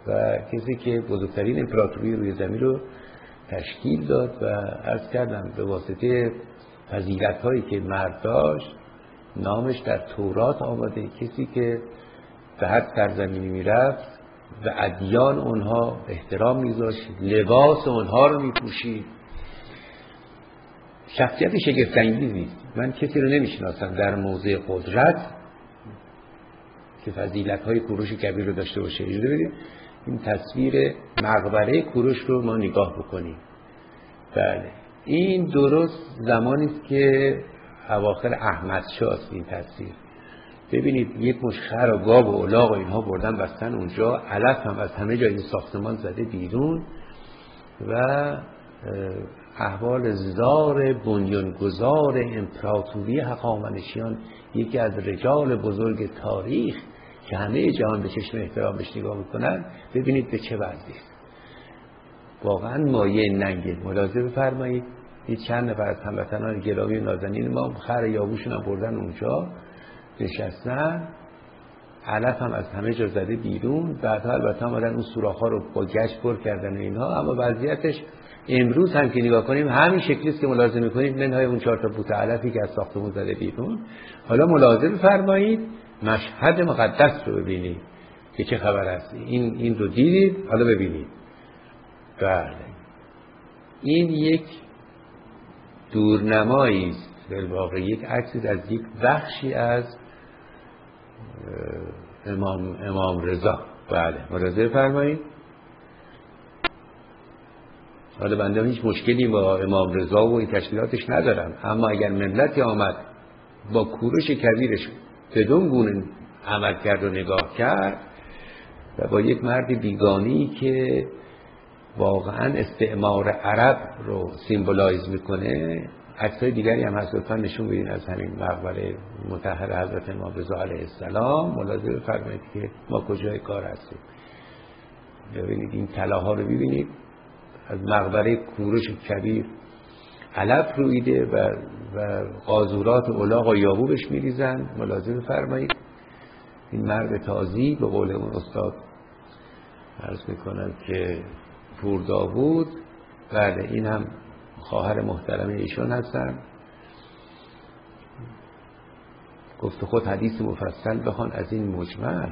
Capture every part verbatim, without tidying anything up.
و کسی که بزرگترین امپراتوری روی زمین رو تشکیل داد و عرض کردم به واسطه فضیلت‌هایی که مرد داشت نامش در تورات آمده، کسی که به هر سرزمینی میرفت و ادیان اونها احترام میذاشت، لباس اونها رو میپوشید. شخصیت شگفت‌انگیزی. من کسی رو نمیشناسم در موضع قدرت که فضیلت‌های کوروش کبیر رو داشته باشه. اجازه بدید این تصویر مقبره کوروش رو ما نگاه بکنیم. بله این درست زمانی است که اواخر احمدشاه است. این تصویر ببینید یک مش خر و گاو و الاغ و اینها بردن بستن اونجا، علف هم از همه جای این ساختمان زده بیرون و احوال زار بنیانگذار امپراتوری هخامنشیان، یکی از رجال بزرگ تاریخ که همه جهان به چشم احترام بهش نگاه میکنن، ببینید به چه وضعی است. واقعا مایه ننگه. ملاحظه بفرمایید این چند نفر از هموطنان گرامی نازنین ما خر یابوشون هم بردن اونجا نشستن، علف هم از همه جا زده بیرون. بعدها البته آمدن اون سوراخ‌ها رو با گچ پر کردن و اینها، اما وضعیتش امروز هم که نگاه کنیم همین شکلی است که ملاحظه می‌کنید، منهای اون چهار تا بوت علفی که از ساختمون زده بیرون. حالا ملاحظه بفرمایید مشهد مقدس رو ببینید که چه خبر است. این این رو دیدید، حالا ببینید. بله این یک دورنمایی است، در واقع یک عکسی از یک بخشی از امام امام رضا. بله ملاحظه فرمایید. حالا بنده هیچ مشکلی با امام رضا و این تشکیلاتش ندارم، اما اگر ملتی آمد با کوروش کبیرش بدون گونه عمل کرد و نگاه کرد و با یک مرد بیگانی که واقعا استعمار عرب رو سیمبولایز میکنه. عکسای دیگری هم هست، لطفا نشون بدین از همین مقبره مطهر حضرت امام رضا علیه السلام. ملاحظه بفرمایید که ما کجای کار هستیم. ببینید این طلاها رو ببینید، از مقبره کوروش کبیر علف رویده و و قاذورات الاغ و یابو بهش میریزن. ملاحظه بفرمایید این مرد تازی، به قول اون استاد عرض میکنن که پور داوود، بله این هم خواهر محترم ایشون هستن. گفت خود حدیث مفصل بخوان از این مجمل.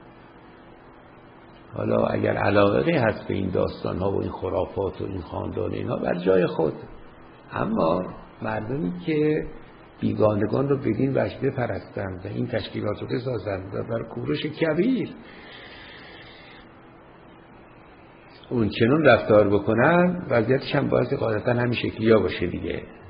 حالا اگر علاقه هست به این داستان ها و این خرافات و این خاندان اینها بر جای خود، اما مردمی که بیگانگان رو بدین وجه بپرستند و این تشکیلات رو بسازند و بر کوروش کبیر اون چنون رفتار بکنن، وضعیتش هم باید قاعدتا همین شکلی ها باشه دیگه.